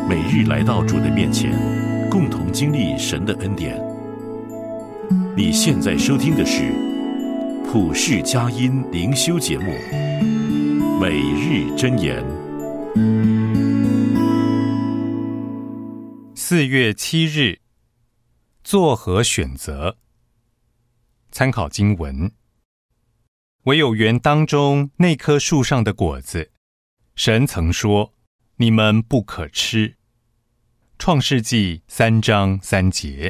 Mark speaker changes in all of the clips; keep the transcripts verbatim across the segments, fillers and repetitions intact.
Speaker 1: 每日来到主的面前，共同经历神的恩典。你现在收听的是普世佳音灵修节目《每日箴言》。
Speaker 2: 四月七日，作何选择？参考经文：唯有园当中那棵树上的果子，神曾说，你们不可吃。创世纪三章三节。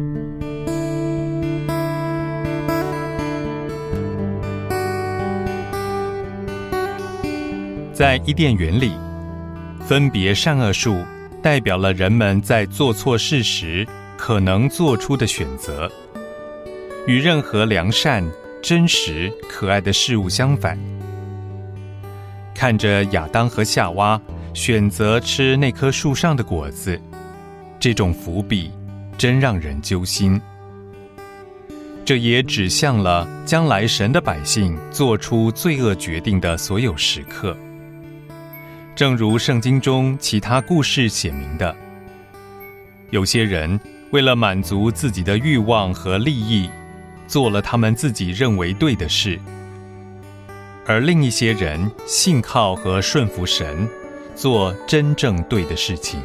Speaker 2: 在伊甸园里，分别善恶树代表了人们在做错事时可能做出的选择，与任何良善、真实、可爱的事物相反。看着亚当和夏娃选择吃那棵树上的果子，这种伏笔真让人揪心。这也指向了将来神的百姓做出罪恶决定的所有时刻。正如圣经中其他故事写明的，有些人为了满足自己的欲望和利益，做了他们自己认为对的事，而另一些人信靠和顺服神，做真正对的事情。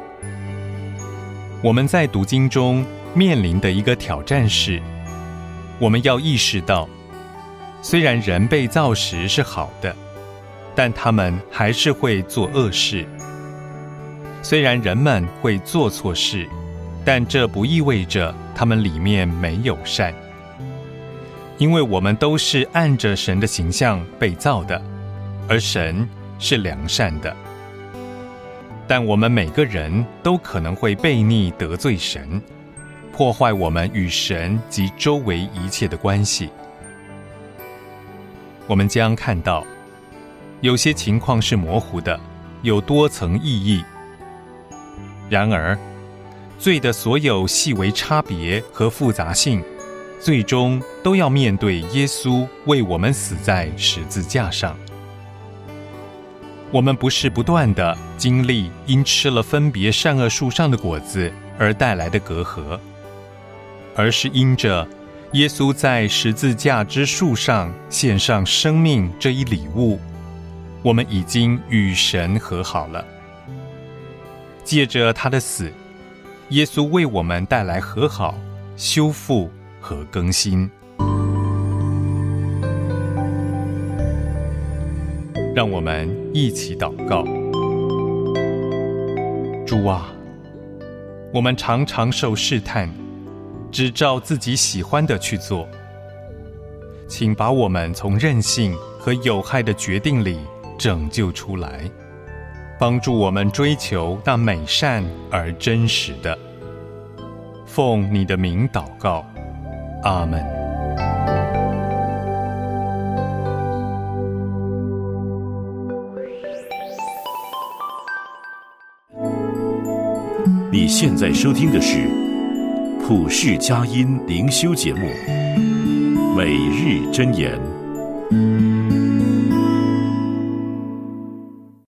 Speaker 2: 我们在读经中面临的一个挑战是，我们要意识到，虽然人被造时是好的，但他们还是会做恶事。虽然人们会做错事，但这不意味着他们里面没有善。因为我们都是按着神的形象被造的，而神是良善的。但我们每个人都可能会悖逆得罪神，破坏我们与神及周围一切的关系。我们将看到，有些情况是模糊的，有多层意义。然而，罪的所有细微差别和复杂性，最终都要面对耶稣为我们死在十字架上。我们不是不断地经历因吃了分别善恶树上的果子而带来的隔阂，而是因着耶稣在十字架之树上献上生命这一礼物，我们已经与神和好了。借着他的死，耶稣为我们带来和好、修复和更新。让我们一起祷告。主啊，我们常常受试探，只照自己喜欢的去做。请把我们从任性和有害的决定里拯救出来，帮助我们追求那美善而真实的。奉你的名祷告，阿们。
Speaker 1: 你现在收听的是普世佳音灵修节目《每日箴言》。